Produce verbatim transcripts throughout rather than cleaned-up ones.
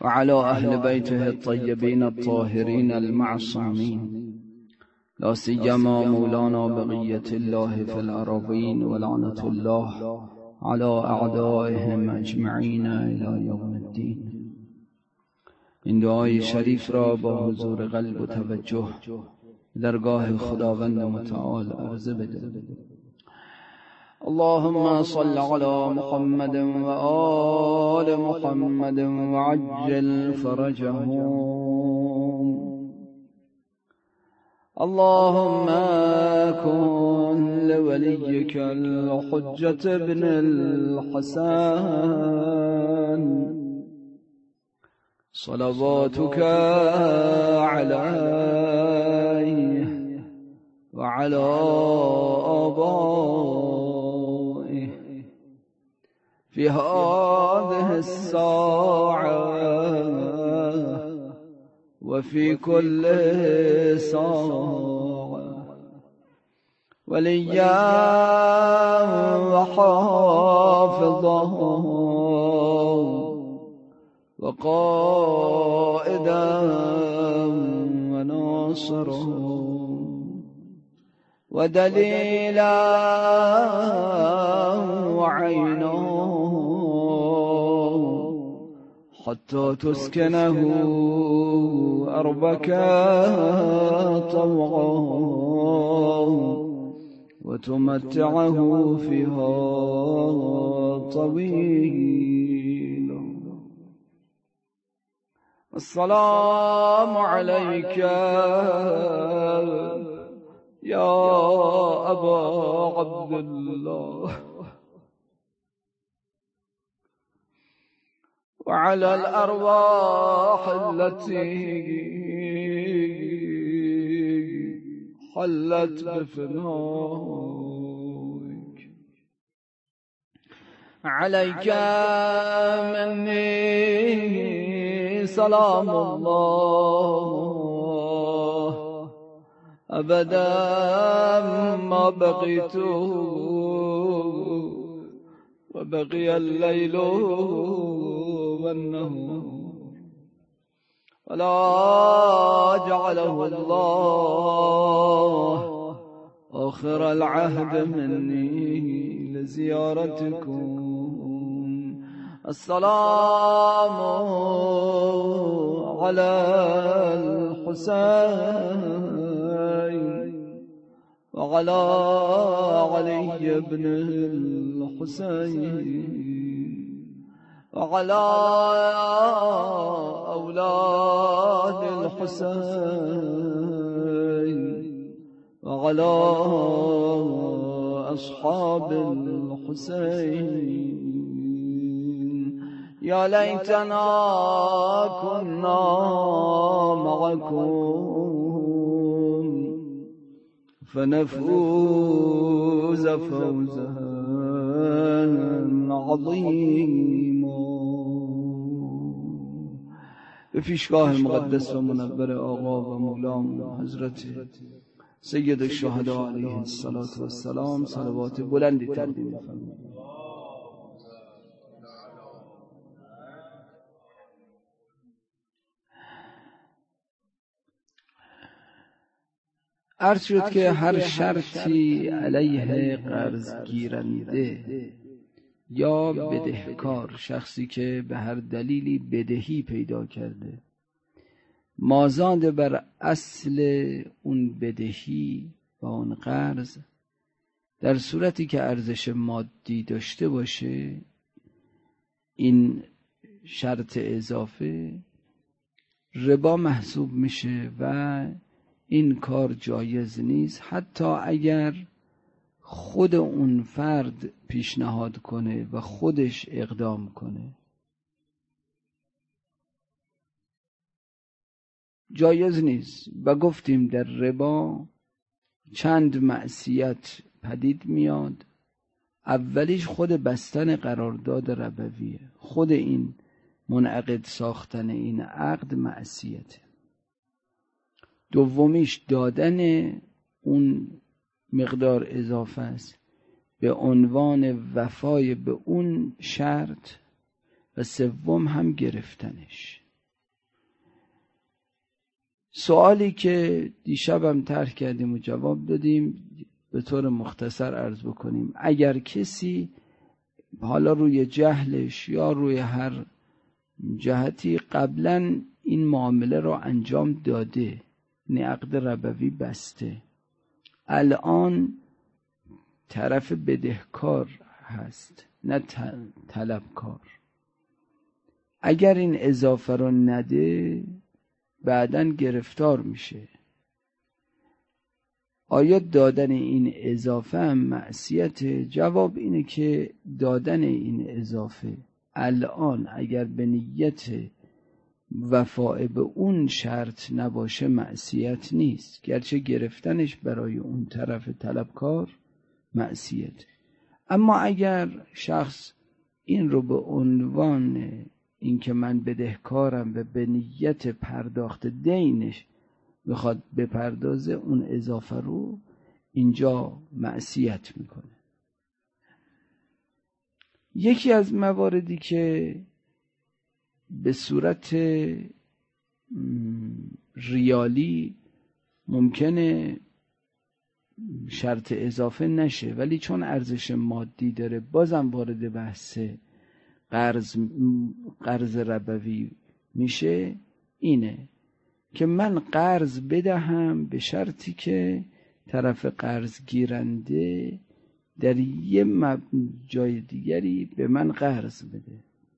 وعلى أهل بيته الطيبين الطاهرين المعصومين، لا سيما مولانا بقية الله في الأراضين، ولعنة الله على أعدائهم أجمعين إلى يوم الدين. این دعای شریف را با حضور قلب و توجه درگاه خداوند متعال عرضه بدهید. اللهم صل على محمد و آل محمد وعجل فرجهم. اللهم كن لوليك الحجة بن الحسن صلواتك عليه وعلى آبائه في هذه الساعة وفي كل ساعة، وليا وحافظا وقائدا وناصرا ودليلا وعينا حتى تسكنه أرضك طوعا وتمتعه فيها طويلا. السلام عليك يا أبا عبد الله وعلى الأرواح التي حلت بفنائك. عليك مني سلام الله أبدا ما بقيت وبقي الليل والنهار، ولا جعله الله آخر العهد مني لزيارتكم. السلام على الحسين وعلى علي بن الحسين وعلى أولاد الحسين وعلى أصحاب الحسين. يا ليتنا كنا معكم فنفوز فوزا عظيما. به پیشگاه مقدس و منور آقا و مولام حضرت سید الشهدا علیه السلام صلوات بلندی تقدیم فرمایید. عرض شد که هر شرطی علیه قرض گیرنده یا بدهکار، شخصی که به هر دلیلی بدهی پیدا کرده، مازاد بر اصل اون بدهی و اون قرض، در صورتی که ارزش مادی داشته باشه، این شرط اضافه ربا محسوب میشه و این کار جایز نیست، حتی اگر خود اون فرد پیشنهاد کنه و خودش اقدام کنه. جایز نیست. و گفتیم در ربا چند معصیت پدید میاد. اولیش خود بستن قرارداد ربویه، خود این منعقد ساختن این عقد معصیته. دومیش دادن اون مقدار اضافه است به عنوان وفای به اون شرط، و سوم هم گرفتنش. سوالی که دیشبم طرح کردیم و جواب دادیم به طور مختصر عرض بکنیم. اگر کسی حالا روی جهلش یا روی هر جهتی قبلا این معامله رو انجام داده، عقد ربوی بسته، الان طرف بدهکار هست نه طلبکار، اگر این اضافه رو نده بعداً گرفتار میشه. آیا دادن این اضافه هم معصیت؟ جواب اینه که دادن این اضافه الان اگر به نیت وفاء به اون شرط نباشه معصیت نیست، گرچه گرفتنش برای اون طرف طلبکار معصیت. اما اگر شخص این رو به عنوان اینکه من بدهکارم و به نیت پرداخت دینش بخواد بپردازه اون اضافه رو، اینجا معصیت میکنه. یکی از مواردی که به صورت ریالی ممکنه شرط اضافه نشه ولی چون ارزش مادی داره بازم وارد بحث قرض قرض ربوی میشه، اینه که من قرض بدهم به شرطی که طرف قرض گیرنده در یه جای دیگری به من قرض بده.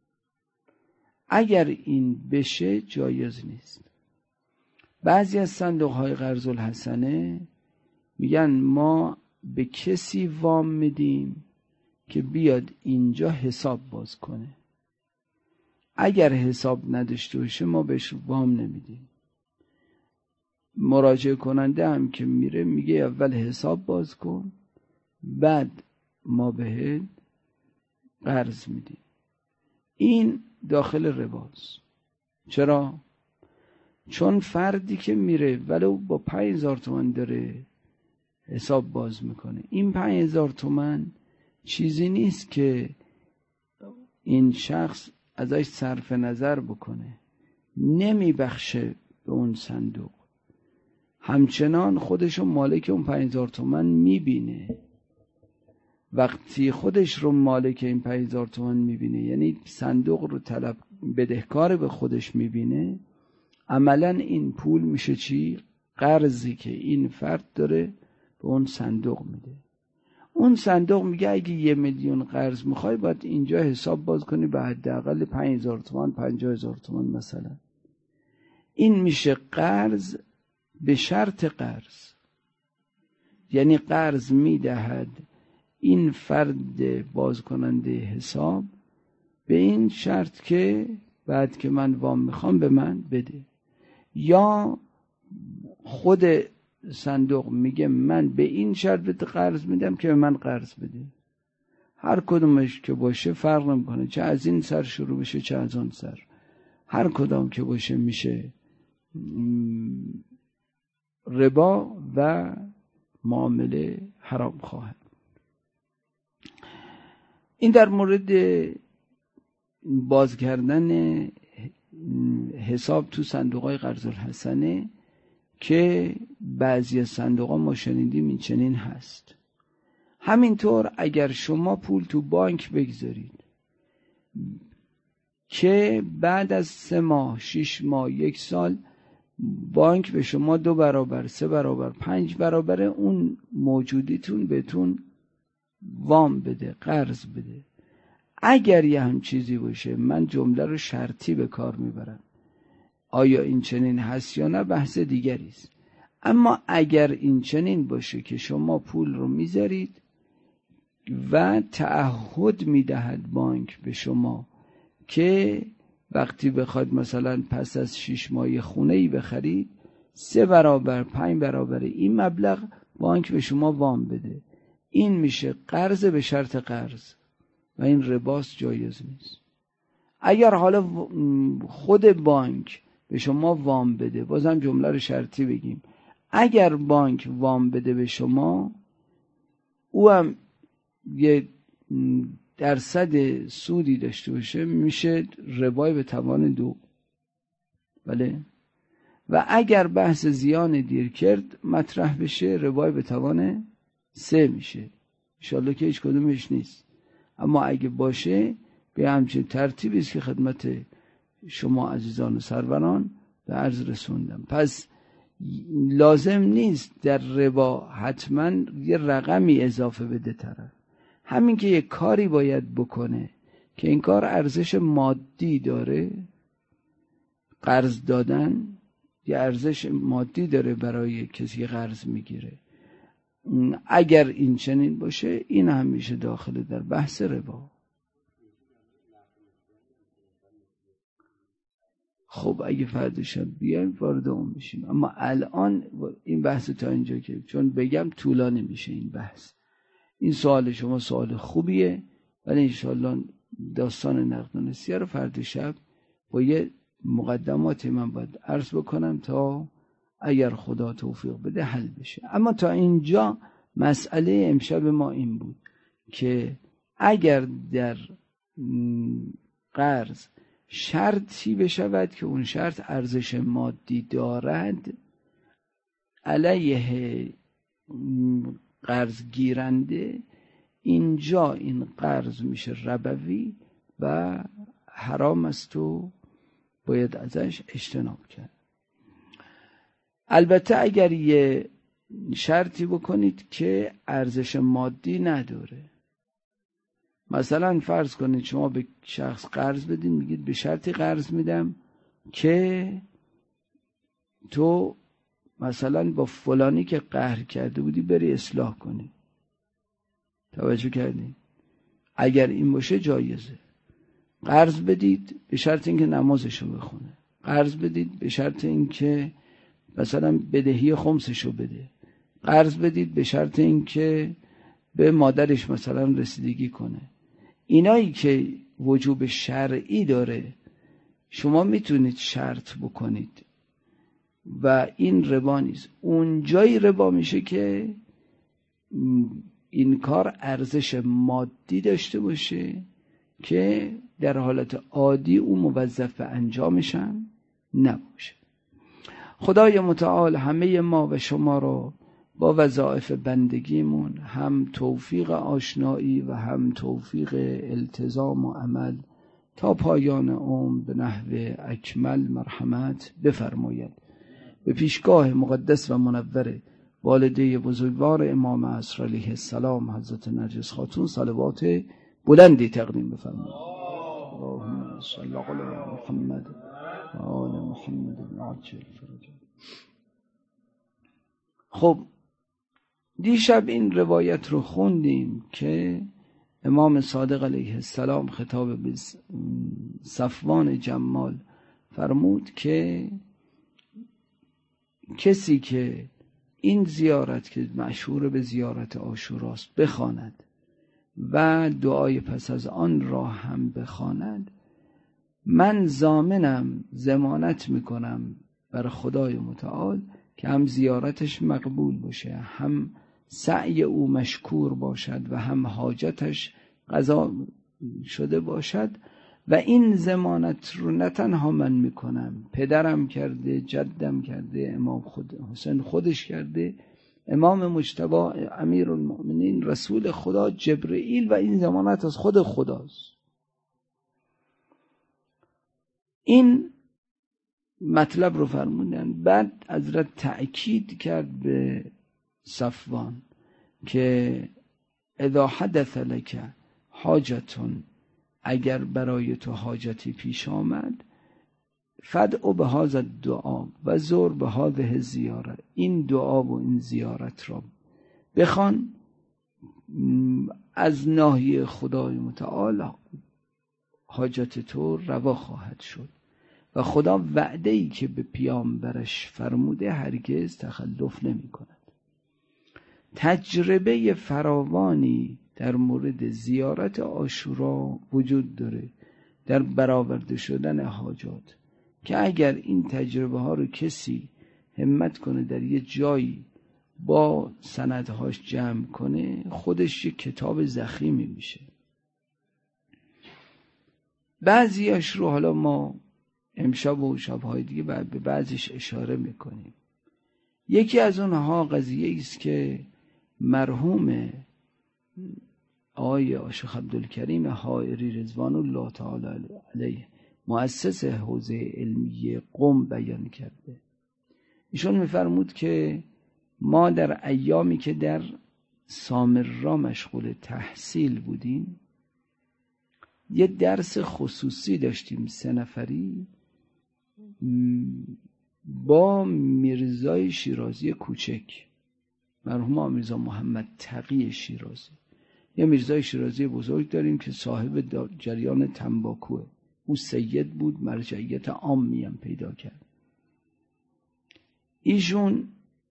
اگر این بشه جایز نیست. بعضی از صندوق‌های قرض الحسنه میگن ما به کسی وام میدیم که بیاد اینجا حساب باز کنه، اگر حساب نداشته باشه ما بهش وام نمیدیم. مراجعه کننده هم که میره میگه اول حساب باز کن بعد ما بهت قرض میدیم. این داخل رباست. چرا؟ چون فردی که میره ولو با پنج هزار تومان داره حساب باز میکنه، این پنج هزار تومان چیزی نیست که این شخص ازش صرف نظر بکنه، نمیبخشه به اون صندوق، همچنان خودشو مالک اون پنج هزار تومان میبینه. وقتی خودش رو مالک این پنج هزار تومان میبینه، یعنی صندوق رو طلب بدهکار به خودش میبینه، عملا این پول میشه چی؟ قرضی که این فرد داره به اون صندوق میده. اون صندوق میگه اگه یه میلیون قرض میخوای باید اینجا حساب باز کنی به حداقل پنج هزار تومان، پنجاه هزار تومان مثلا. این میشه قرض به شرط قرض، یعنی قرض میدهد این فرد باز کننده حساب به این شرط که بعد که من وام میخوام به من بده، یا خود صندوق میگه من به این شرط بهت قرض میدم که به من قرض بده. هر کدومش که باشه فرق نمیکنه، چه از این سر شروع بشه چه از اون سر، هر کدوم که باشه میشه ربا و معامله حرام خواهد. این در مورد باز کردن حساب تو صندوق‌های قرض الحسنه که بعضی از صندوق‌ها ما شنیدیم این چنین هست. همینطور اگر شما پول تو بانک بگذارید که بعد از سه ماه، شش ماه، یک سال بانک به شما دو برابر، سه برابر، پنج برابر اون موجودیتون بهتون وام بده، قرض بده، اگر یه هم چیزی باشه، من جمله رو شرطی به کار میبرم، آیا این چنین هست یا نه بحث دیگری است. اما اگر این چنین باشه که شما پول رو میذارید و تعهد میدهد بانک به شما که وقتی بخواد مثلا پس از شش ماه خونه‌ای بخرید سه برابر، پنج برابر این مبلغ بانک به شما وام بده، این میشه قرض به شرط قرض و این رباست، جایز نیست. اگر حالا خود بانک به شما وام بده، بازم جمله رو شرطی بگیم، اگر بانک وام بده به شما، او هم یه درصد سودی داشته باشه، میشه ربای به توان دو. بله، و اگر بحث زیان دیر کرد مطرح بشه ربای به توان سه میشه. انشالله که هیچ کدومش نیست، اما اگه باشه به همچین ترتیبی است که خدمت شما عزیزان و سروران به عرض رسوندم. پس لازم نیست در ربا حتما یه رقمی اضافه بده طرف. همین که یه کاری باید بکنه که این کار ارزش مادی داره، قرض دادن یه ارزش مادی داره برای کسی که قرض میگیره، اگر این چنین باشه این هم میشه داخل در بحث ربا. خب اگه فردا شب بیایم وارد اون میشیم، اما الان این بحث تا اینجا که چون بگم طولانی میشه این بحث. این سوال شما سوال خوبیه، ولی انشالله داستان نقد و نسیه رو فردا شب با یه مقدماتی من باید عرض بکنم تا اگر خدا توفیق بده حل بشه. اما تا اینجا مسئله امشب ما این بود که اگر در قرض شرطی بشود که اون شرط ارزش مادی دارد، علیه قرض گیرنده، اینجا این قرض میشه ربوی و حرام است و باید ازش اجتناب کرد. البته اگر یه شرطی بکنید که ارزش مادی نداره، مثلا فرض کنید شما به شخص قرض بدین، میگید به شرطی قرض میدم که تو مثلا با فلانی که قهر کرده بودی بری اصلاح کنی. توجه کردین؟ اگر این باشه جایزه. قرض بدید به شرط اینکه نمازشو بخونه، قرض بدید به شرط اینکه مثلا بدهی خمسشو بده، قرض بدید به شرط اینکه به مادرش مثلا رسیدگی کنه. اینایی که وجوب شرعی داره شما میتونید شرط بکنید و این ربا نیست. اونجایی ربا میشه که این کار ارزش مادی داشته باشه که در حالت عادی او موظف به انجامشن نباشه. خدای متعال همه ما و شما را با وظایف بندگیمون هم توفیق آشنایی و هم توفیق التزام و عمل تا پایان عمر به نحو اکمل مرحمت بفرماید. به پیشگاه مقدس و منور والده بزرگوار امام عصر علیه السلام حضرت نرگس خاتون صلوات بلندی تقدیم بفرمایید. اللهم صل علی محمد و آل محمد عاجل فرج. خب دیشب این روایت رو خوندیم که امام صادق علیه السلام خطاب به صفوان جمال فرمود که کسی که این زیارت که مشهور به زیارت عاشوراست بخواند و دعای پس از آن را هم بخواند، من ضامنم، ضمانت میکنم بر خدای متعال که هم زیارتش مقبول باشه، هم سعی او مشکور باشد و هم حاجتش قضا شده باشد. و این ضمانت رو نه تنها من میکنم، پدرم کرده، جدم کرده، امام خود حسین خودش کرده، امام مجتبی امیرالمؤمنین رسول خدا جبرئیل، و این ضمانت از خود خداست. این مطلب رو فرمودن. بعد حضرت تأکید کرد به صفوان که اذا حدث لک حاجتون، اگر برای تو حاجتی پیش آمد، فدعو به هذا الدعا و زور به هذه زیارت، این دعا و این زیارت را بخوان، از ناحیه خدای متعال حاجت تو روا خواهد شد و خدا وعده ای که به پیامبرش فرموده هرگز تخلف نمی کند. تجربه فراوانی در مورد زیارت عاشورا وجود داره در برآورده شدن حاجات، که اگر این تجربه ها رو کسی همت کنه در یه جایی با سندهاش جمع کنه، خودش یک کتاب ضخیمی میشه. بعضیاش رو حالا ما امشب و شبهای دیگه به بعضیش اشاره میکنیم. یکی از اونها قضیه است که مرحوم آقای شیخ عبدالکریم حائری رضوان الله تعالی علیه مؤسس حوزه علمی قم بیان کرده. ایشون میفرمود که ما در ایامی که در سامرا مشغول تحصیل بودیم یه درس خصوصی داشتیم سه نفری با میرزای شیرازی کوچک، مرحوم میرزا محمد تقی شیرازی. یه میرزای شیرازی بزرگ داریم که صاحب جریان تنباکوه، او سید بود، مرجعیت عامی هم پیدا کرد. ایشون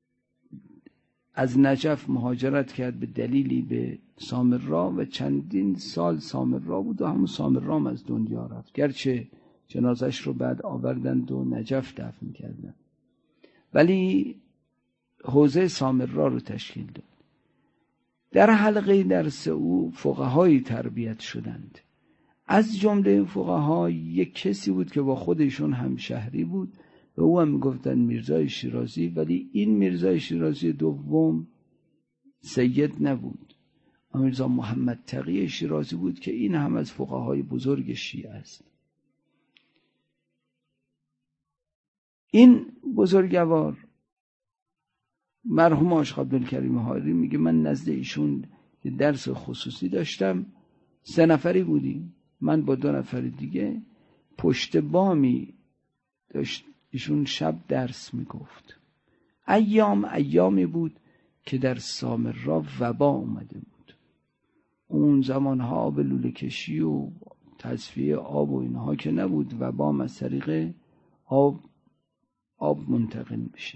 از نجف مهاجرت کرد به دلیلی به سامرا و چندین سال سامرا بود و همون سامرا هم از دنیا رفت، گرچه جنازش رو بعد آوردند و نجف دفن کردند، ولی حوزه سامرا رو تشکیل داد. در حلقه درس او فقهایی تربیت شدند. از جمله فقها یک کسی بود که با خودشون همشهری بود و او هم میگفتن میرزای شیرازی، ولی این میرزای شیرازی دوم سید نبود، میرزا محمد تقی شیرازی بود که این هم از فقهای بزرگ شیعه است. این بزرگوار مرحوم شیخ عبدالکریم حائری میگه من نزد ایشون که درس خصوصی داشتم، سه نفری بودیم، من با دو نفر دیگه پشت بامی داشت، ایشون شب درس میگفت. ایام ایامی بود که در سامرا وبا اومده بود. اون زمانها آب لوله کشی و تصفیه آب و اینها که نبود، وبا از طریق آب آب منتقل میشه.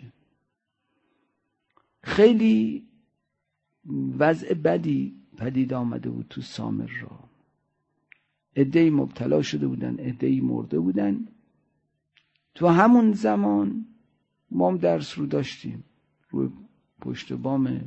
خیلی وضع بدی پدید آمده بود تو سامرا. عده‌ای مبتلا شده بودن، عده‌ای مرده بودن. تو همون زمان ما هم درس رو داشتیم، روی پشت بام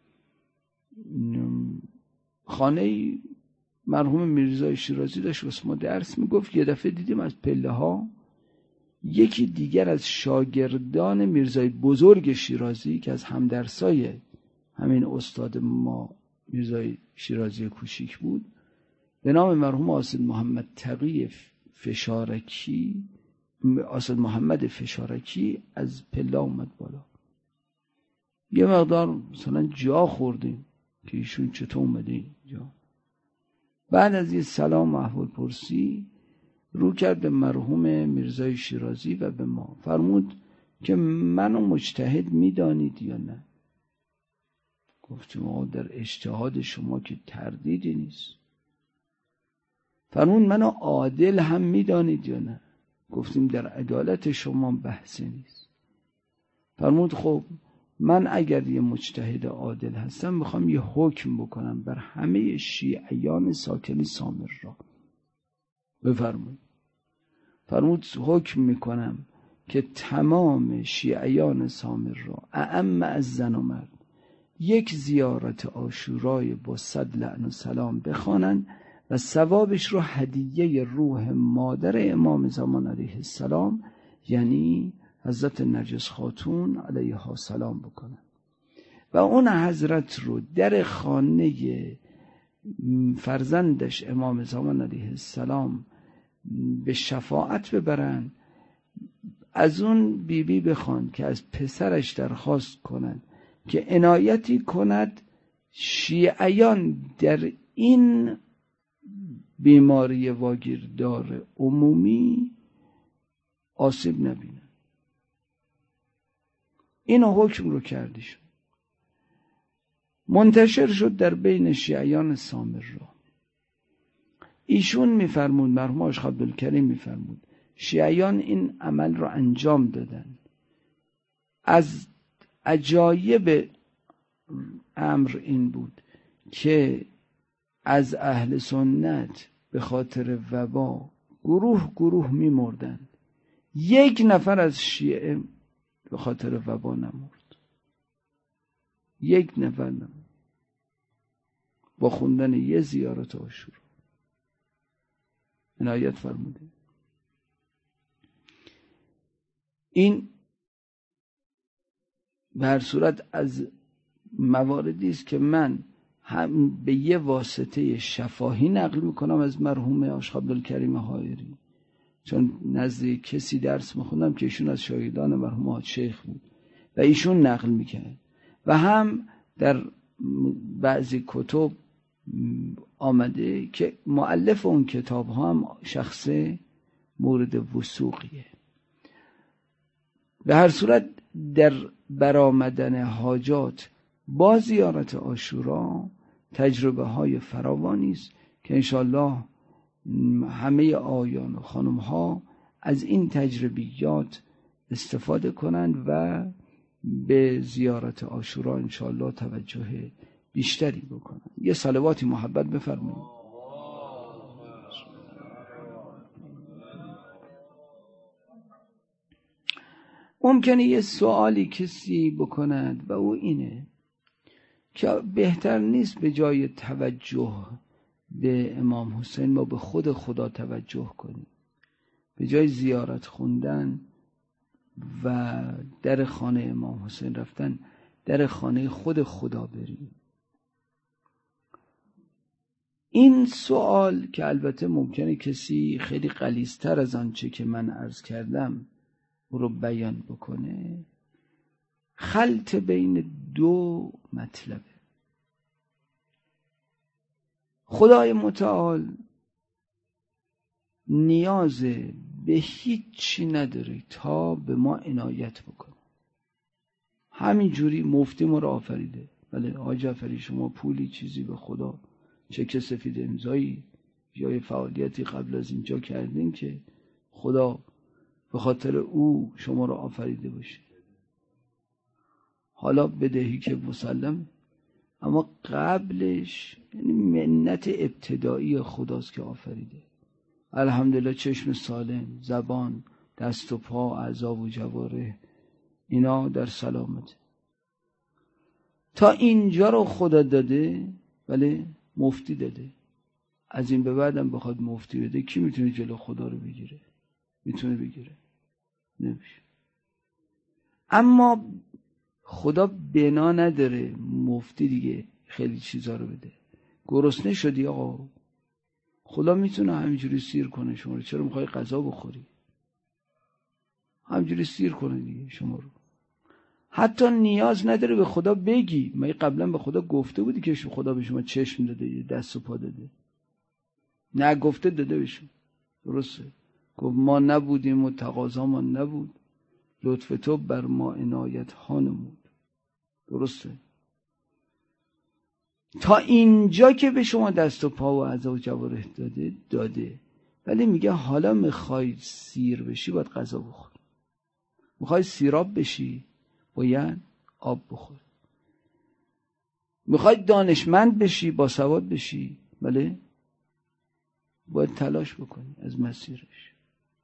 خانه مرحوم میرزای شیرازی داشت واسه ما درس میگفت. یه دفعه دیدیم از پله ها یکی دیگر از شاگردان میرزای بزرگ شیرازی که از همدرسای همین استاد ما میرزای شیرازی کوچیک بود به نام مرحوم آسد محمد تقی فشارکی، آسد محمد فشارکی، از پله اومد بالا. یه مقدار مثلا جا خوردیم که ایشون چطور اومده اینجا. بعد از یه سلام و احوال پرسی رو کرد به مرحوم میرزای شیرازی و به ما، فرمود که منو مجتهد میدانید یا نه؟ گفتیم آقا در اجتهاد شما که تردیدی نیست. فرمود منو عادل هم میدانید یا نه؟ گفتیم در عدالت شما بحثی نیست. فرمود خب من اگر یه مجتهد عادل هستم میخوام یه حکم بکنم بر همه شیعیان ساکن سامرا. بفرمایید. فرمود حکم میکنم که تمام شیعیان سامرا اعم از زن و مرد یک زیارت عاشورای با صد لعن و سلام بخوانن و ثوابش رو هدیه روح مادر امام زمان علیه السلام یعنی حضرت نرجس خاتون علیها السلام بکنن و اون حضرت رو در خانه فرزندش امام زمان علیه السلام به شفاعت ببرن. از اون بیبی بی بخوان که از پسرش درخواست کنند که عنایتی کند شیعیان در این بیماری واگیردار عمومی آسیب نبینن. اینو حکم رو کردیشون منتشر شد در بین شیعیان سامرا. ایشون میفرمود، مرحوم شیخ عبدالکریم میفرمود، شیعیان این عمل رو انجام دادن. از عجایب امر این بود که از اهل سنت به خاطر وبا گروه گروه میمردند، یک نفر از شیعه به خاطر وبا نمرد، یک نفر نمرد با خوندن یه زیارت عاشورا. عنایت فرموده. این به هر صورت از مواردی است که من هم به یه واسطه شفاهی نقل میکنم از مرحوم آشق عبدالکریم حائری، چون نزد کسی درس میخوندم که ایشون از شاگردان مرحوم حاج شیخ بود و ایشون نقل میکرد، و هم در بعضی کتب آمده که مؤلف اون کتاب ها هم شخص مورد وثوقیه. به هر صورت در برآمدن حاجات با زیارت عاشورا تجربه های فراوانی است که انشالله همه آیان و خانم ها از این تجربیات استفاده کنند و به زیارت عاشورا انشالله توجه بیشتری بکنند. یه صلواتی محبت بفرمایید. ممکنه یه سوالی کسی بکند و او اینه که بهتر نیست به جای توجه به امام حسین ما به خود خدا توجه کنیم، به جای زیارت خوندن و در خانه امام حسین رفتن در خانه خود خدا بریم. این سوال که البته ممکنه کسی خیلی غلیظ‌تر از آنچه که من عرض کردم رو بیان بکنه، خلط بین دو مطلبه. خدای متعال نیاز به هیچی نداره تا به ما عنایت بکنه. همین جوری مفتی ما رو آفریده. بله آقای جعفری شما پولی چیزی به خدا چک سفید امضایی یا فعالیتی قبل از اینجا کردین که خدا به خاطر او شما رو آفریده باشه؟ حالا بدهی که مسلم، اما قبلش یعنی منت ابتدایی خداست که آفریده. الحمدلله چشم سالم، زبان، دست و پا، اعضا و جواره اینا در سلامت. تا اینجا رو خدا داده، ولی مفتی داده. از این به بعدم بخواد مفتی بده کی میتونه جلو خدا رو بگیره؟ میتونه بگیره؟ نمیشه. اما خدا بنا نداره مفتی دیگه خیلی چیزا رو بده. گرسنه شدی آقا، خدا میتونه همینجوری سیر کنه شما رو. چرا میخوای غذا بخوری؟ همینجوری سیر کنه دیگه شما رو. حتی نیاز نداره به خدا بگی. مگه قبلا به خدا گفته بودی که خدا به شما چشم داده، دست و پا داده؟ نه گفته داده بشون. درسته؟ گفت ما نبودیم و تقاضامان نبود، لطف تو بر ما عنایت ها نمود. درسته؟ تا اینجا که به شما دست و پا و اعضا و جوارح داده داده، ولی میگه حالا میخوای سیر بشی باید غذا بخور، میخوای سیراب بشی باید آب بخور، میخوای دانشمند بشی با سواد بشی بله باید تلاش بکنی از مسیرش،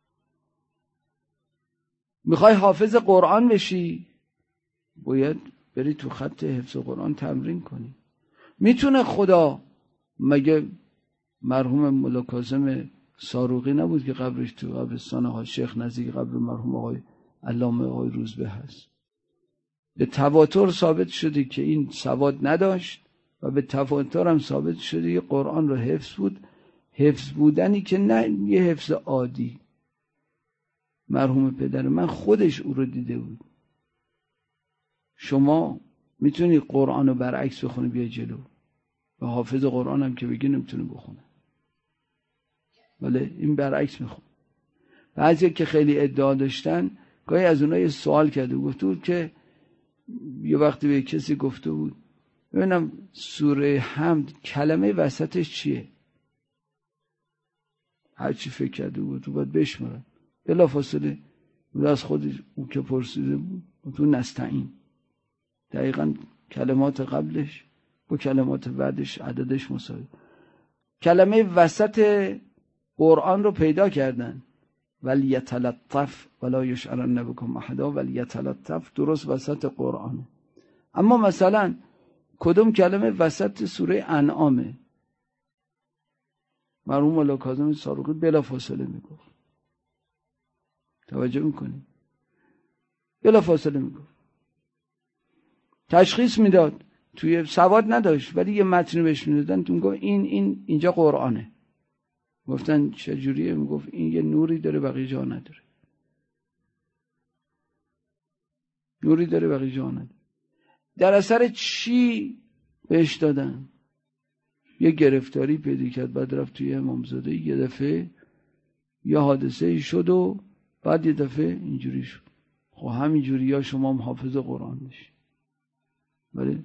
میخوای حافظ قرآن بشی باید بری تو خط حفظ قرآن تمرین کنی. میتونه خدا، مگه مرحوم مولا کاظم ساروقی نبود که قبرش تو قبرستان حاج شیخ نزدیک قبر مرحوم آقای علامه آقای روزبه هست؟ به تواتر ثابت شده که این سواد نداشت و به تواتر هم ثابت شده که قرآن رو حفظ بود، حفظ بودنی که نه یه حفظ عادی. مرحوم پدر من خودش او رو دیده بود. شما میتونی قرآن رو برعکس بخونی بیا جلو، و حافظ قرآن هم که بگی نمیتونه بخونه، ولی این برعکس میخونه. بعضی که خیلی ادعا داشتن گاهی از اونها یه سوال کرده، گفته بود که یه وقتی به کسی گفته بود ببینم سوره حمد کلمه وسطش چیه؟ هر چی فکر کرده بود تو باید بشمارن. بلا فاصله بود از خودش اون که پرسیده بود تو نستعین، دقیقا کلمات قبلش با کلمات بعدش عددش مساوی. کلمه وسط قرآن رو پیدا کردن، ولیتلطف ولا یشعرن بکم احدا، ولیتلطف درست وسط قرآنه. اما مثلا کدوم کلمه وسط سوره انعامه؟ مرحوم مولا کاظم ساروقی بلا فاصله میگفت. توجه میکنی؟ بلا فاصله میگفت، تشخیص میداد، توی سواد نداشت ولی یه متن بهش میدادن تو میگفت این این اینجا قرآنه. گفتن چجوریه؟ میگفت این یه نوری داره بقیه جا نداره، نوری داره بقیه جا نداره. در اثر چی بهش دادن؟ یه گرفتاری پیدا کرد، بعد رفت توی امامزاده، یه دفعه یه حادثه ای شد و بعد یه دفعه اینجوری شد. خب همینجوری یا شما هم حافظ قرآن بشی. ولی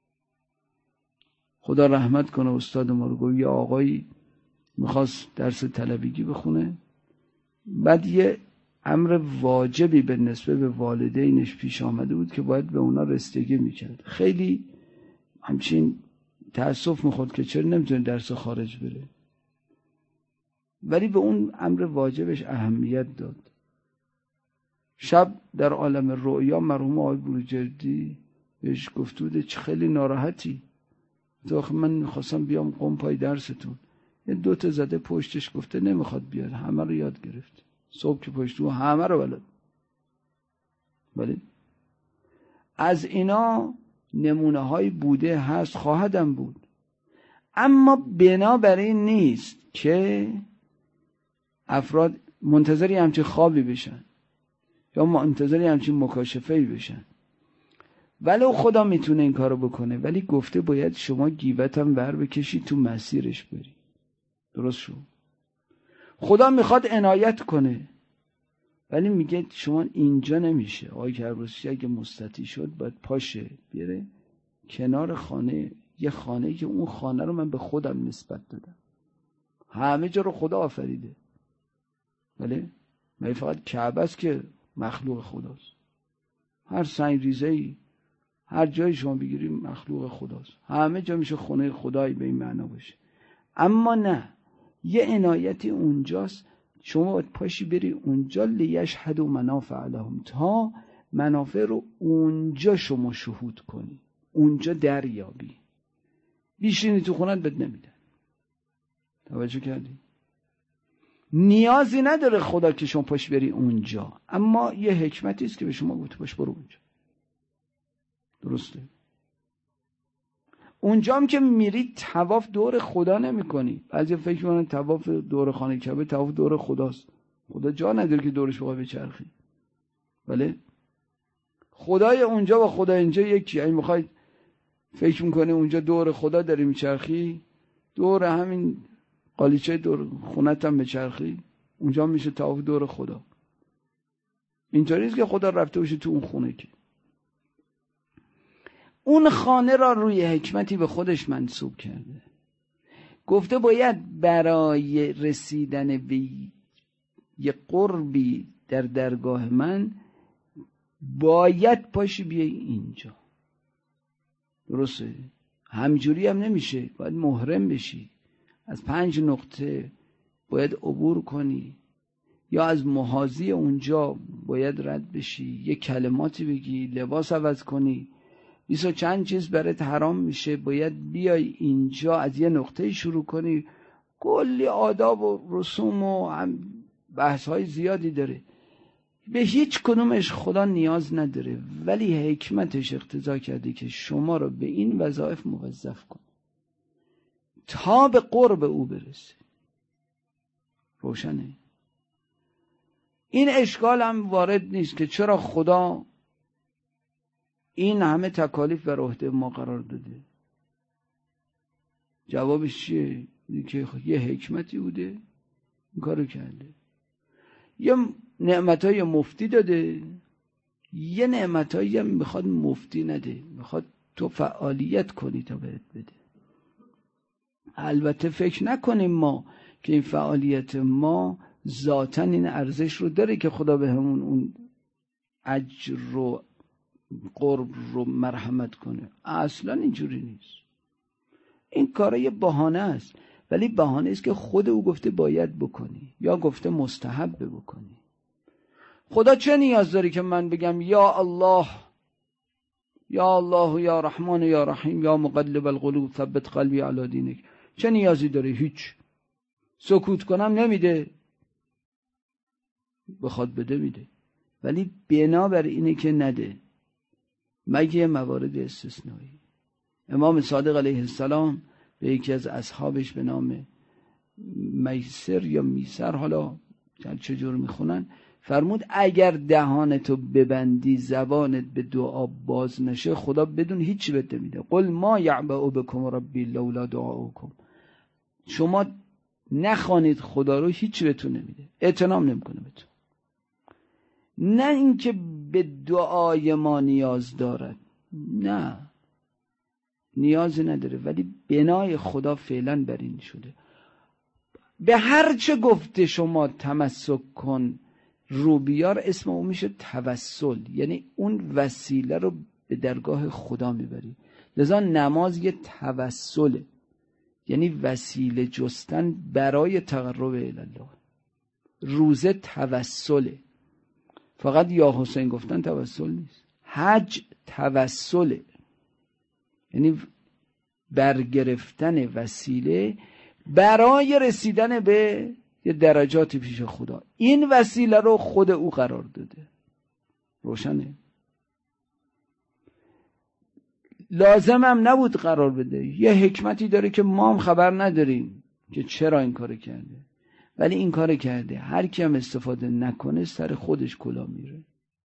خدا رحمت کنه استاد ما رو. گفت یه آقایی میخواست درس طلبگی بخونه، بعد یه امر واجبی به نسبه به والدینش پیش آمده بود که باید به اونا رسیدگی میکرد. خیلی همچین تأسف میخورد که چرا نمیتونه درس خارج بره، ولی به اون امر واجبش اهمیت داد. شب در عالم رؤیا مرحوم آقای بروجردی بهش گفته بود چه خیلی ناراحتی؟ تو من میخواستم بیام قم پای درستون، یه دوتا زده پشتش، گفته نمیخواد بیاد، همه رو یاد گرفت. صبح که پشت و همه رو بلد. ولی از اینا نمونه های بوده، هست، خواهدم بود. اما بنابراین نیست که افراد منتظری همچین خوابی بشن یا منتظری همچین مکاشفه‌ای بشن. ولو خدا میتونه این کارو بکنه، ولی گفته باید شما گیوتم بر بکشی تو مسیرش بری. درست شو؟ خدا میخواد عنایت کنه، ولی میگه شما اینجا نمیشه. آقای کربوسی اگه مستطیع شد باید پاشه بیاره کنار خانه، یه خانه که اون خانه رو من به خودم نسبت دادم. همه جا رو خدا آفریده، ولی من فقط کعبه است که مخلوق خداست. هر سنگ ریزه‌ای هر جایی شما بگیریم مخلوق خداست. همه جا میشه خونه خدایی به این معنا باشه. اما نه، یه عنایتی اونجاست، شما باید پاشی بری اونجا لیشهدوا منافع لهم، تا منافع رو اونجا شما شهود کنی، اونجا دریابی. بیشینی تو خونت بد نمیدن. توجه کردی؟ نیازی نداره خدا که شما پاش بری اونجا، اما یه حکمتی است که به شما گفته باش برو اونجا. درسته؟ اونجا هم که میری طواف دور خدا نمی کنی. بعضی فکر میکنن طواف دور خانه کعبه طواف دور خداست. خدا جا نداره که دورش بخوای بچرخی. بله؟ خدای اونجا و خدای اینجا یکی. اگه میخوای فکر میکنی اونجا دور خدا داری میچرخی، دور همین قالیچه دور خونت هم بچرخی، اونجا میشه طواف دور خدا. اینطوری است که خدا رفته باشه تو اون خونه که اون خانه را روی حکمتی به خودش منسوب کرده. گفته باید برای رسیدن به یه قربی در درگاه من باید پاشی بیای اینجا. درسته؟ همجوری هم نمیشه، باید محرم بشی، از پنج نقطه باید عبور کنی، یا از محاذی اونجا باید رد بشی، یه کلماتی بگی، لباس عوض کنی، بیسا چند چیز برات حرام میشه، باید بیای اینجا از یه نقطه شروع کنی. کلی آداب و رسوم و بحث های زیادی داره. به هیچ کدومش خدا نیاز نداره، ولی حکمتش اقتضا کرده که شما رو به این وظایف موظف کنه تا به قرب او برسه. روشنه؟ این اشکال هم وارد نیست که چرا خدا این همه تکالیف بر عهده ما قرار داده. جوابش چیه؟ اینه که یه حکمتی بوده این کارو کرده. یه نعمتای مفتی داده، یه نعمتایی هم میخواد مفتی نده، میخواد تو فعالیت کنی تا بهت بده. البته فکر نکنیم ما که این فعالیت ما ذاتاً این ارزش رو داره که خدا به همون اون اجر رو قرب رو مرحمت کنه. اصلا اینجوری نیست. این کار یه بهانه است، ولی بهانه است که خود او گفته باید بکنی یا گفته مستحب بکنی. خدا چه نیاز داری که من بگم یا الله یا الله یا رحمان یا رحیم یا مقلب القلوب ثبت قلبی علی دینک؟ چه نیازی داری؟ هیچ. سکوت کنم نمیده، بخواد بده میده. ولی بنا بر اینه که نده، مگه موارد استثنایی. امام صادق علیه السلام به یکی از اصحابش به نام میسر یا میسر، حالا چجور میخونن، فرمود اگر دهانتو ببندی زبانت به دعا باز نشه، خدا بدون هیچی بهت نمیده. قل ما یعبأ بکم ربی لولا دعاؤکم، شما نخوانید خدا رو، هیچی بهتون نمیده، اعتنام نمیکنه بهتون. نه اینکه به دعای ما نیاز دارد، نه نیازی نداره، ولی بنای خدا فعلا بر این شده. به هر چه گفته شما تمسک کن رو بیار، اسم اون میشه توسل، یعنی اون وسیله رو به درگاه خدا میبری. لذا نماز یه توسله، یعنی وسیله جستن برای تقرب الله. روزه توسله، فقط یا حسین گفتن توسل نیست. حج توسله، یعنی برگرفتن وسیله برای رسیدن به یه درجاتی پیش خدا. این وسیله رو خود او قرار داده. روشنه؟ لازم هم نبود قرار بده، یه حکمتی داره که ما هم خبر نداریم که چرا این کار کرده، ولی این کار کرده. هر کی هم استفاده نکنه سر خودش کلا میره.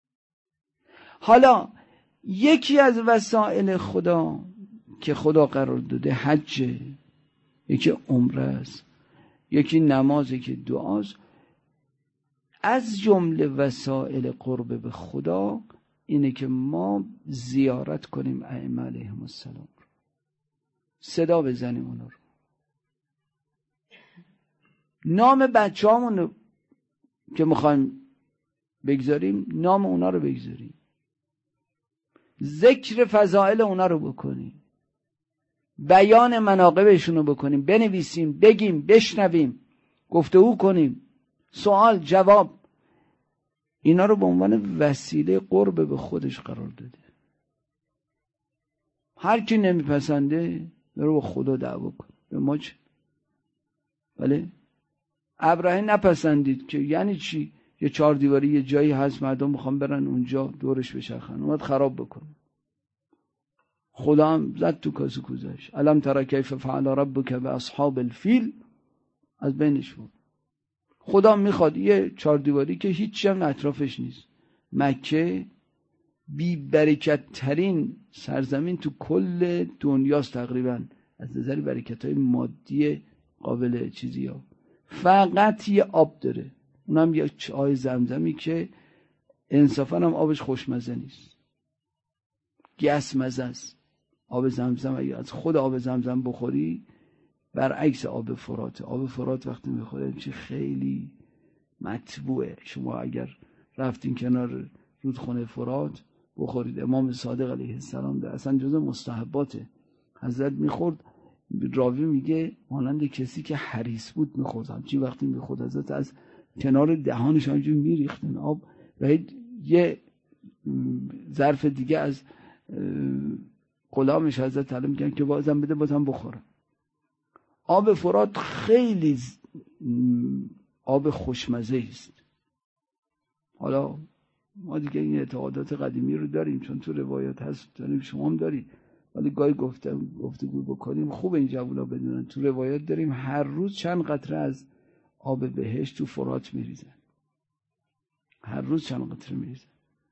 حالا یکی از وسایل خدا که خدا قرار داده حج، یکی عمره است، یکی نماز، یکی دعاست. از جمله وسایل قرب به خدا اینه که ما زیارت کنیم ائمه علیهم السلام، صدا بزنیم اونا رو، نام بچه هامون رو که میخوایم بگذاریم نام اونا رو بگذاریم، ذکر فضائل اونا رو بکنیم، بیان مناقبشون رو بکنیم، بنویسیم، بگیم، بشنویم، گفتگو کنیم، سوال جواب، اینا رو به عنوان وسیله قرب به خودش قرار داده. هر کی نمیپسنده برو با خدا دعوا کن، به ما چه؟ بله ابراهیم نپسندید که یعنی چی؟ یه چهار دیواری یه جایی هست مردم میخوان برن اونجا دورش بچرخن، اومد خراب بکنه. خدا هم زد تو کاسه کوزش. الم تر کیف فعل ربک باصحاب الفیل، از بینش بود. خدا میخواد یه چهار دیواری که هیچ هم اطرافش نیست. مکه بی برکت ترین سرزمین تو کل دنیاست تقریبا از نظر برکت های مادی قابل چیزی ها. فقط یه آب داره، اونم یه چای زمزمی که انصافا هم آبش خوشمزه نیست، گس مزه است. آب زمزم اگه از خود آب زمزم بخوری برعکس آب فرات. آب فرات وقتی میخوره چه خیلی مطبوعه. شما اگر رفتین کنار رودخونه فرات بخورید، امام صادق علیه السلام ده اصلا جز مستحباته. حضرت میخورد، راوی میگه مانند کسی که حریص بود میخورد، همچین وقتی میخورد حضرت از کنار دهانش همچین میریختن آب و یه ظرف دیگه از غلامش حضرت تعالی میگن که بازم بده بازم بخورم. آب فرات خیلی آب خوشمزه است. حالا ما دیگه این اعتقادات قدیمی رو داریم چون تو روایات هست، داریم شما هم داری، ولی گاهی گفتم گفتگو بکنیم خوب این جوونا بدونن. تو روایات داریم هر روز چند قطره از آب بهشت تو فرات میریزن، هر روز چند قطره میریزن.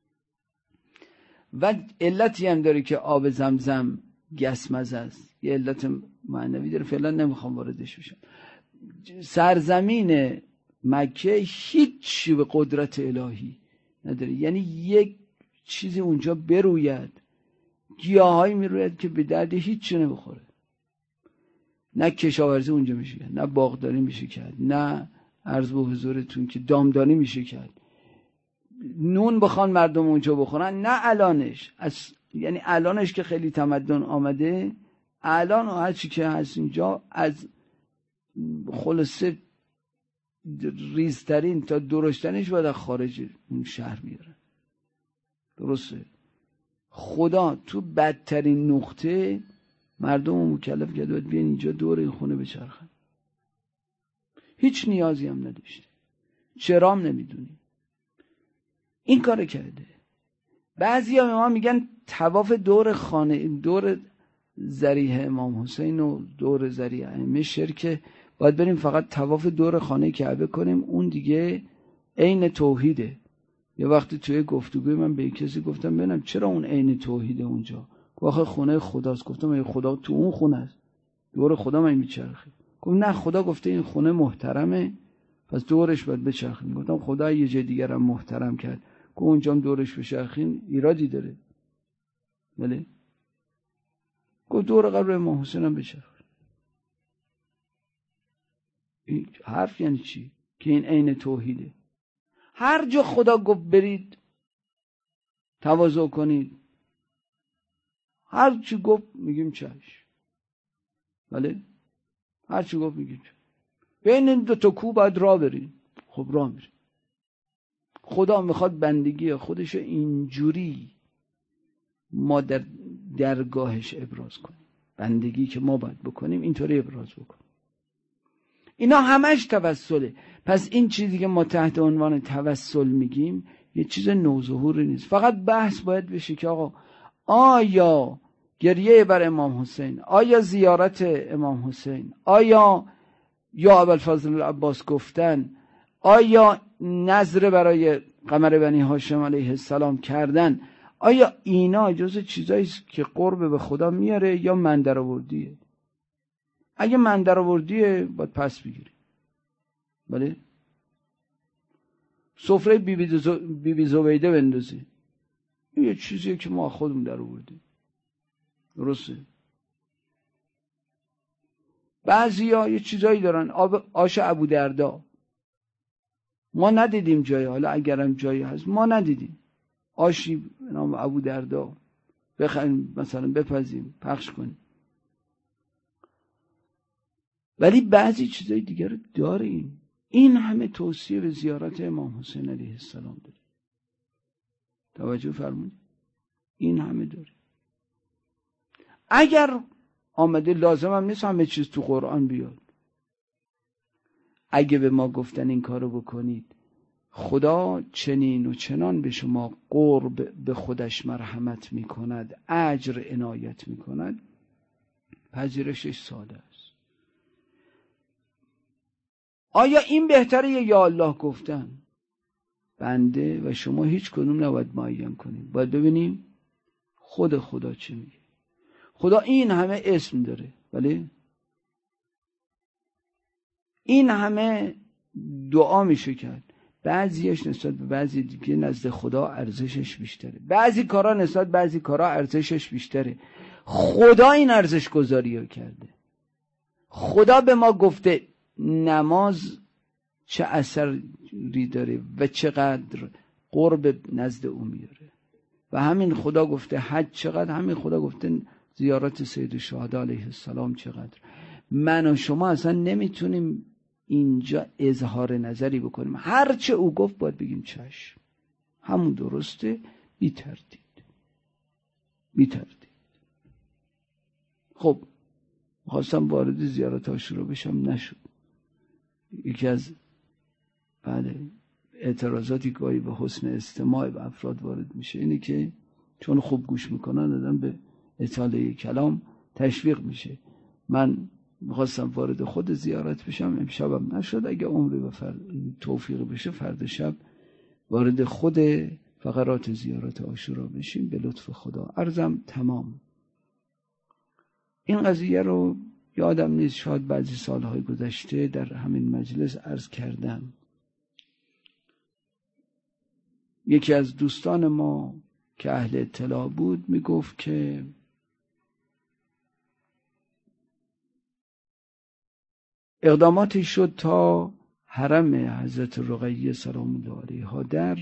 و علتی هم داره که آب زمزم گسمزه است، یه علت معنوی داره، فعلا نمیخوام واردش بشم. سرزمین مکه هیچی به قدرت الهی نداره، یعنی یک چیزی اونجا بروید، گیاهایی میروید که به درد هیچی نمیخوره. نه کشاورزی اونجا میشه کرد، نه باغداری میشه کرد، نه عرض به حضورتون که دامداری میشه کرد. نون بخوان مردم اونجا بخورن، نه الانش از یعنی الانش که خیلی تمدن آمده، الان هر چی که هست اینجا از خلاصه ریزترین تا درشتنش باید خارج اون شهر بیارن. درسته؟ خدا تو بدترین نقطه مردم رو مکلف کرده باید بیان اینجا دور این خونه بچرخن. هیچ نیازی هم نداشته، چرا هم نمیدونی. این کار کرده. بعضی ها به ما میگن طواف دور خانه، دور ذریح امام حسین و دور ذریح ائمه شرکه، باید بریم فقط طواف دور خانه کعبه کنیم، اون دیگه عین توحیده. یه وقتی توی گفتگوی من به کسی گفتم ببینم چرا اون عین توحیده اونجا؟ گفت آخه خونه خداست. گفتم ای خدا تو اون خونه است، دور خدا من میچرخه؟ گفت نه خدا گفته این خونه محترمه پس دورش باید بچرخیم. گفتم خدا یه جای دیگر هم محترم کرد که اونجا هم دورش بچرخیم ایرادی داره؟ بله. گفت دور قبر امام حسین هم بچرخیم. این حرف یعنی چی؟ که این عین توحیده. هر جا خدا گفت برید تواضع کنید، هر چی گفت میگیم چش. بله، هر چی گفت میگیم چش. بین این دو تا کو باید راه بریم، خب راه میریم. خدا میخواد بندگی خودشو اینجوری ما در درگاهش ابراز کنیم، بندگی که ما باید بکنیم اینطوری ابراز بکنیم. اینا همش توسله. پس این چیزی که ما تحت عنوان توسل میگیم یه چیز نوظهوری نیست. فقط بحث باید بشه که آقا آیا گریه بر امام حسین، آیا زیارت امام حسین، آیا یا ابوالفضل العباس گفتن، آیا نظر برای قمر بنی هاشم علیه السلام کردن، آیا اینا جز چیزایی که قرب به خدا میاره یا من درآوردیه؟ اگه من درآوردیه باید پس بگیری. بله، سفره بی بی, زو... بی, بی زبیده بندازی، این یه چیزیه که ما خودمون درآوردیم. درسته؟ بعضیا یه چیزایی دارن، آب آش ابو دردا ما ندیدیم جایی، حالا اگرم جایی هست ما ندیدیم، آشی نام ابو دردا بخریم مثلا بپزیم پخش کنیم. ولی بعضی چیزای دیگر رو داریم. این همه توصیه به زیارت امام حسین علیه السلام داریم. توجه فرمودید؟ این همه داریم. اگر آمده لازم هم نیست همه چیز تو قرآن بیاد. اگه به ما گفتن این کارو بکنید، خدا چنین و چنان به شما قرب به خودش مرحمت میکند، اجر عنایت میکند، پذیرشش ساده است. آیا این بهتره یا الله گفتن؟ بنده و شما هیچ کدوم نباید معین کنیم، باید ببینیم خود خدا چه میگه. خدا این همه اسم داره، ولی این همه دعا میشه کرد، بعضیش نسبت به بعضی دیگه نزد خدا ارزشش بیشتره، بعضی کارا نسبت بعضی کارا ارزشش بیشتره. خدا این ارزش گذاری رو کرده. خدا به ما گفته نماز چه اثری داره و چقدر قرب نزد او میاره، و همین خدا گفته حج چقدر، همین خدا گفته زیارت سید الشهدا علیه السلام چقدر. من و شما اصلا نمیتونیم اینجا اظهار نظری بکنیم، هر چه او گفت باید بگیم چشم، همون درسته، بی تردید بی تردید. خب خواستم وارد زیارت عاشورا بشم، نشد. یکی از بله اعتراضاتی گاهی به حسن استماع به افراد وارد میشه اینه که چون خوب گوش میکنن آدم به اطاله کلام تشویق میشه. من میخواستم وارد خود زیارت بشم، امشبم نشد. اگه عمری و فر... توفیق بشه فردا شب وارد خود فقرات زیارت عاشورا بشیم به لطف خدا. عرضم تمام. این قضیه رو یادم نیست، شاید بعضی سالهای گذشته در همین مجلس عرض کردم. یکی از دوستان ما که اهل اطلاع بود میگفت که اقداماتی شد تا حرم حضرت رقیه سلام الله علیها در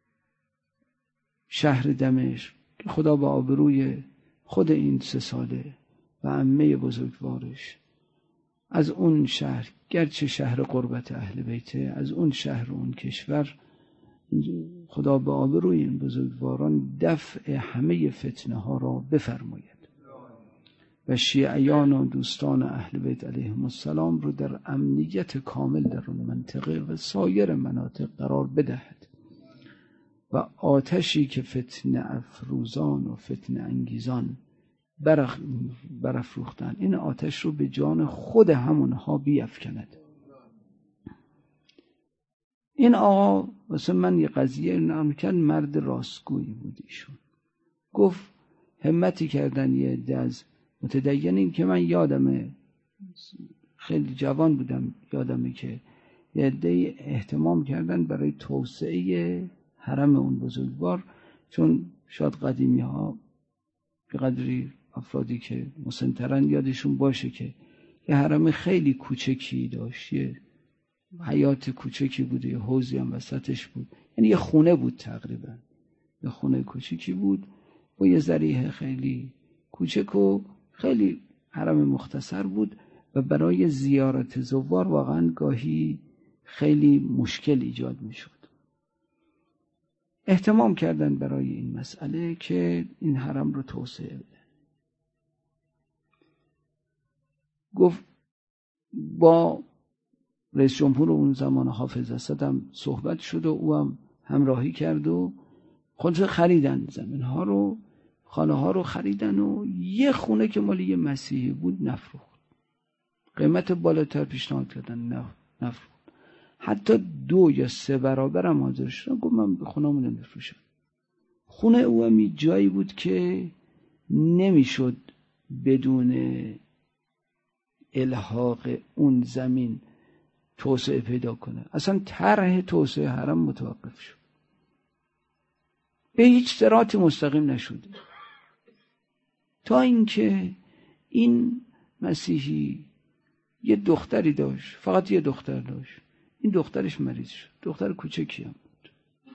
شهر دمشق که خدا با آبروی خود این سه ساله و عمه بزرگوارش از اون شهر، گرچه شهر قربت اهل بیته، از اون شهر و اون کشور، خدا به آبروی این بزرگواران دفع همه فتنه ها را بفرماید و شیعیان و دوستان اهل بیت علیهم السلام رو در امنیت کامل در اون منطقه و سایر مناطق قرار بدهد و آتشی که فتنه افروزان و فتنه انگیزان برافروختن، این آتش رو به جان خود همونها بیفکند. این آقا واسه من یه قضیه نام کرد، مرد راستگویی بود ایشون. گفت همتی کردن یه عده از متدینین که من یادمه، خیلی جوان بودم، یادمه که یه عده اهتمام کردن برای توسعه حرم اون بزرگوار، چون شاید قدیمی ها به قدری افرادی که مسن‌ترن یادشون باشه که یه حرم خیلی کوچکی داشت، یه حیات کوچکی بود، یه حوضی هم وسطش بود، یعنی یه خونه بود تقریبا، یه خونه کوچکی بود با یه ذریح خیلی کوچک و خیلی حرم مختصر بود و برای زیارت زوار واقعا گاهی خیلی مشکل ایجاد می شد. اهتمام کردن برای این مسئله که این حرم رو توسعه بدن. گفت با رئیس جمهور اون زمان حافظ اسد هم صحبت شد و او هم همراهی کرد و خودش خریدن زمین ها رو، خانه ها رو خریدن و یه خونه که مال یه مسیحی بود نفروخت، قیمت بالاتر پیشنهاد کردن نفروخت، حتی دو یا سه برابر هم حاضر شدن. گفت من به خونه‌مون نمیفروشم. خونه او هم جایی بود که نمیشد بدون الحاق اون زمین توسعه پیدا کنه، اصلا طرح توسعه حرم متوقف شد، به هیچ صراط مستقیم نشد، تا اینکه این مسیحی یه دختری داشت، فقط یه دختر داشت، این دخترش مریض شد، دختر کوچکی هم بود.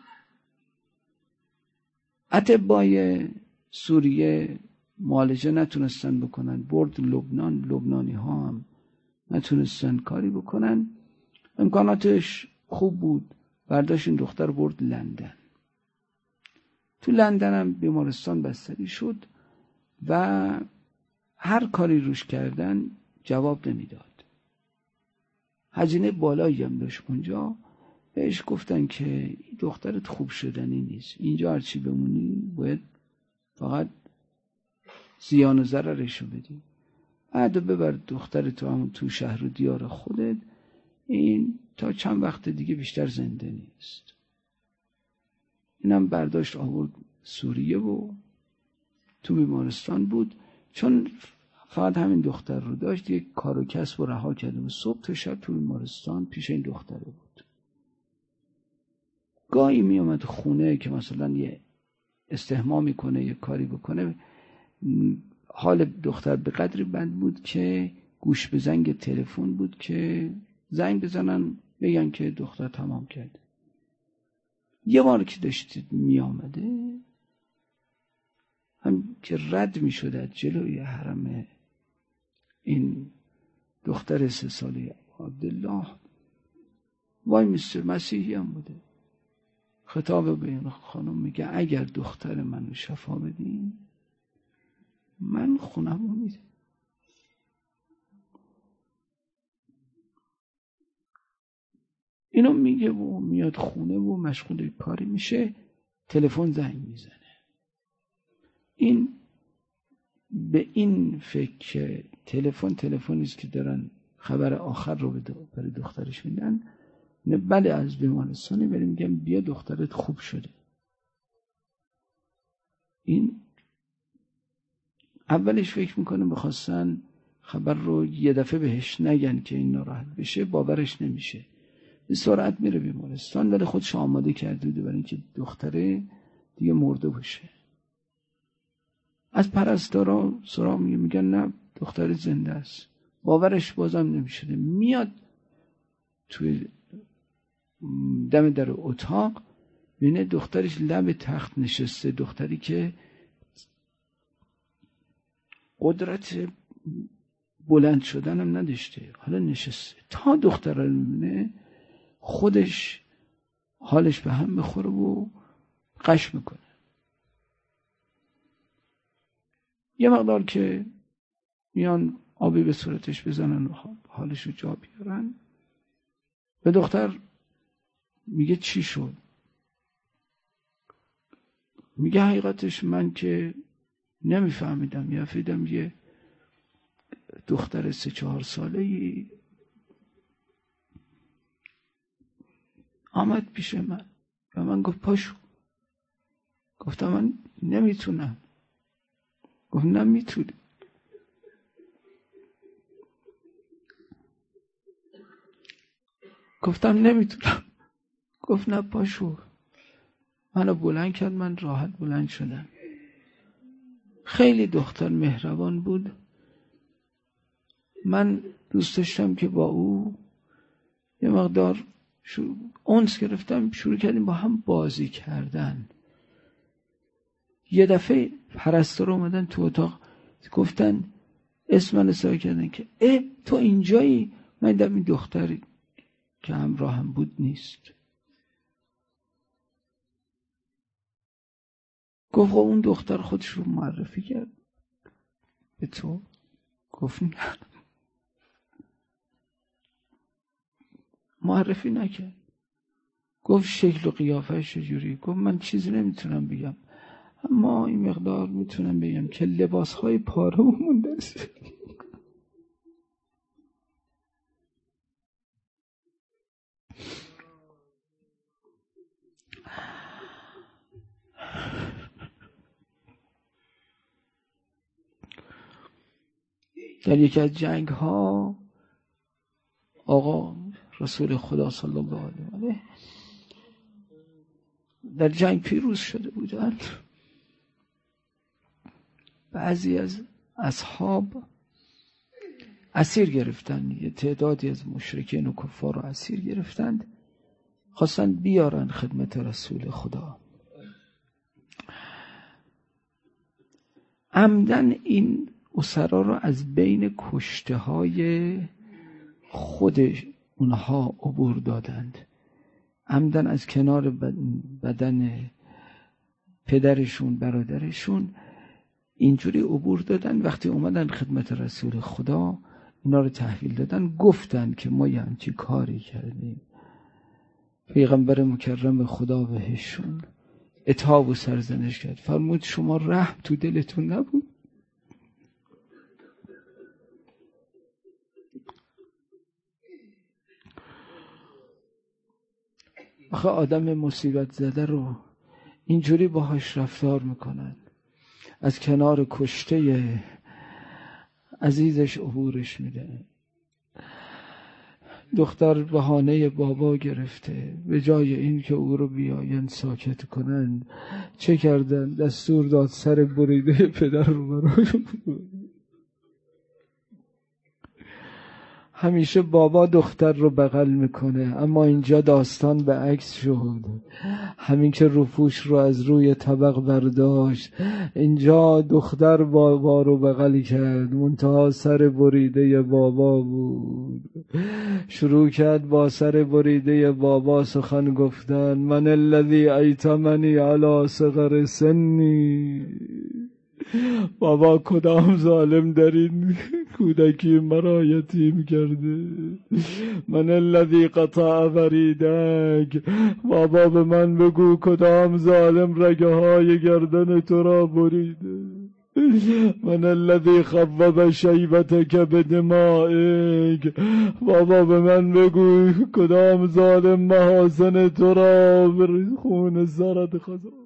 اطبای سوریه معالجه نتونستن بکنن، برد لبنان، لبنانی ها هم نتونستن کاری بکنن، امکاناتش خوب بود، برداشت این دختر برد لندن. تو لندن هم بیمارستان بستری شد و هر کاری روش کردن جواب نمیداد. هزینه بالایی هم داشت اونجا. بهش گفتن که این دخترت خوب شدنی نیست، اینجا هرچی بمونی باید فقط زیان و ضررشو بدی، بعد ببر دخترتو همون تو شهر و دیار خودت، این تا چند وقت دیگه بیشتر زنده نیست. اینم برداشت آورد سوریه و تو بیمارستان بود، چون فقط همین دختر رو داشت، یک کار و کسب رو رها کرده و صبح تا شب تو بیمارستان پیش این دختره بود. گاهی می اومد خونه که مثلا یه استحمامی کنه، یه کاری بکنه، حال دختر به قدری بد بود که گوش به زنگ تلفن بود که زنگ بزنن بگن که دختر تمام کرده. یه بار که داشتید می آمده، هم که رد می شده از جلوی حرم این دختر سه ساله عبدالله، وای میسته، مسیحی هم بوده، خطاب به این خانم میگه اگر دختر منو شفا بدین من خونم رو میده. اینو میگه و میاد خونه و مشغول کاری میشه، تلفن زنگ میزنه. این به این فکر که تلفن تلفنیست که دارن خبر آخر رو برای دخترش میدن، نه بله از بیمارستانی بریم میگم بیا دخترت خوب شده. این اولش فکر میکنه بخواستن خبر رو یه دفعه بهش نگن که این ناراحت بشه، باورش نمیشه، به سرعت میره بیمارستان، ولی خودش آماده کرده بوده برای اینکه دختره دیگه مرده باشه. از پرستارا سراغ میگه، میگن نه دختر زنده است، باورش بازم نمیشه. میاد توی دم در اتاق بینه دخترش لب تخت نشسته، دختری که قدرت بلند شدن هم نداشته، حالا نشسته. تا دختر رو میبینه خودش حالش به هم بخوره و قش میکنه. یه مقدار که میان آبی به صورتش بزنن و حالش رو جا بیارن، به دختر میگه چی شد؟ میگه حقیقتش من که نمیفهمیدم، یا فیدم یه دختر سه چهار ساله ای آمد پیش من و من گفت پاشو. گفتم من نمیتونم. گفت نمیتونی. گفتم نمیتونم. گفت نه پاشو. منو بلند کرد، من راحت بلند شدم. خیلی دختر مهربان بود. من دوست داشتم که با او یه مقدار اونس گرفتم، شروع کردیم با هم بازی کردن. یه دفعه پرستار اومدن تو اتاق، گفتن اسم من اصلاح کردن که اه تو اینجایی؟ من دیدم این دختری که همراهم بود نیست. گفت خب اون دختر خودش رو معرفی کرد به تو؟ گفت نه معرفی نکرد. گفت شکل و قیافه‌اش چجوری؟ گفت من چیزی نمیتونم بگم، اما این مقدار میتونم بگم که لباسهای پاره و مونده است. در یکی از جنگ ها آقا رسول خدا صلی الله علیه و آله در جنگ پیروز شده بودند. بعضی از اصحاب اسیر گرفتند، یه تعدادی از مشرکین و کفار رو اسیر گرفتند، خواستن بیارن خدمت رسول خدا. عمدن این اسرا رو از بین کشته های خود اونها عبور دادند. عمدن از کنار بدن پدرشون برادرشون اینجوری عبور دادن. وقتی اومدن خدمت رسول خدا اینا رو تحویل دادن، گفتن که ما یه همچی کاری کردیم. پیغمبر مکرم خدا بهشون عتاب و سرزنش کرد، فرمود شما رحم تو دلتون نبود؟ آخه آدم مصیبت زده رو اینجوری باهاش رفتار میکنن، از کنار کشته عزیزش عبورش میده. دختر بهانه بابا گرفته، به جای این که او رو بیاین ساکت کنند چه کردن؟ دستور داد سر بریده پدر رو برای همیشه بابا دختر رو بغل میکنه، اما اینجا داستان به عکس شد. همین که روپوش رو از روی طبق برداشت، اینجا دختر بابا رو بغل کرد، منتها سر بریده بابا بود. شروع کرد با سر بریده بابا سخن گفتن. من الذی ایتمنی علی صغر سنی. بابا کدام ظالم در این کودکی مرا یتیم کرده؟ من الذی قطع وریدک. بابا به من بگو کدام ظالم رگه های گردن تو را بریده؟ من الذی خبب شیبتک بدمائک. بابا به من بگو کدام ظالم محاسن تو را بر خون سرت خزان؟